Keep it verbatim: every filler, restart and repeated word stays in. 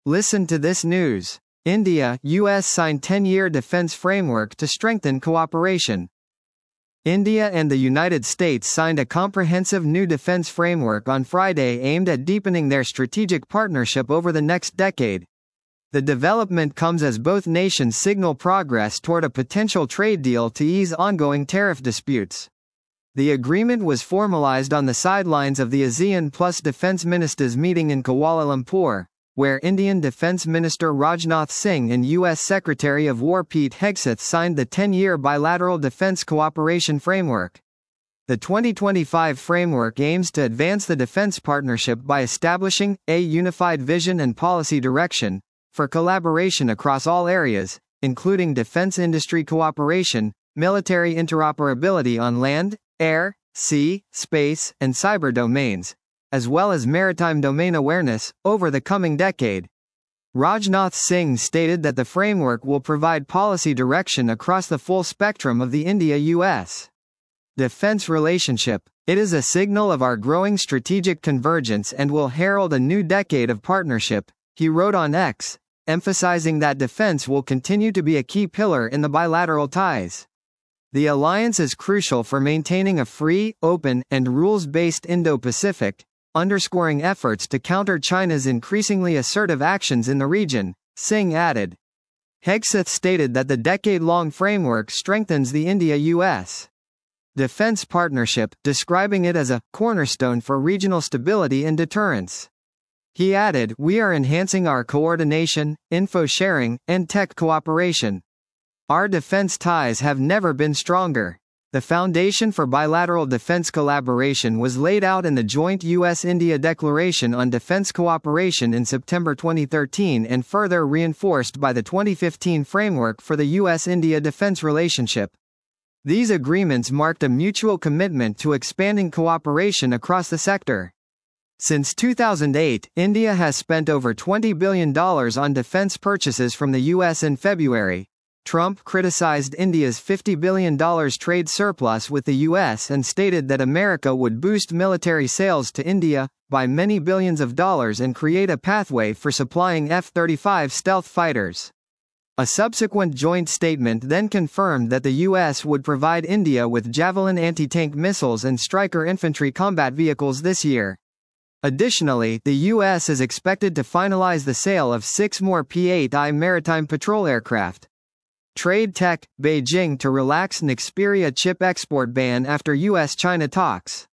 Listen to this news. India, U S signed ten-year defense framework to strengthen cooperation. India and the United States signed a comprehensive new defense framework on Friday aimed at deepening their strategic partnership over the next decade. The development comes as both nations signal progress toward a potential trade deal to ease ongoing tariff disputes. The agreement was formalized on the sidelines of the ASEAN Plus Defense Ministers meeting in Kuala Lumpur, where Indian Defense Minister Rajnath Singh and U S Secretary of War Pete Hegseth signed the ten-year bilateral defense cooperation framework. The twenty twenty-five framework aims to advance the defense partnership by establishing a unified vision and policy direction for collaboration across all areas, including defense industry cooperation, military interoperability on land, air, sea, space, and cyber domains, as well as maritime domain awareness, over the coming decade. Rajnath Singh stated that the framework will provide policy direction across the full spectrum of the India-U S defense relationship. It is a signal of our growing strategic convergence and will herald a new decade of partnership, he wrote on X, emphasizing that defense will continue to be a key pillar in the bilateral ties. The alliance is crucial for maintaining a free, open, and rules-based Indo-Pacific, underscoring efforts to counter China's increasingly assertive actions in the region, Singh added. Hegseth stated that the decade-long framework strengthens the India-U S defense partnership, describing it as a cornerstone for regional stability and deterrence. He added, "We are enhancing our coordination, info sharing, and tech cooperation. Our defense ties have never been stronger." The foundation for bilateral defense collaboration was laid out in the joint U S India Declaration on Defense Cooperation in September twenty thirteen and further reinforced by the twenty fifteen Framework for the U S India Defense Relationship. These agreements marked a mutual commitment to expanding cooperation across the sector. Since two thousand eight, India has spent over twenty billion dollars on defense purchases from the U S in February. Trump criticized India's fifty billion dollars trade surplus with the U S and stated that America would boost military sales to India by many billions of dollars and create a pathway for supplying F thirty-five stealth fighters. A subsequent joint statement then confirmed that the U S would provide India with Javelin anti-tank missiles and Stryker infantry combat vehicles this year. Additionally, the U S is expected to finalize the sale of six more P eight I maritime patrol aircraft. Trade tech, Beijing to relax Nexperia chip export ban after U S China talks.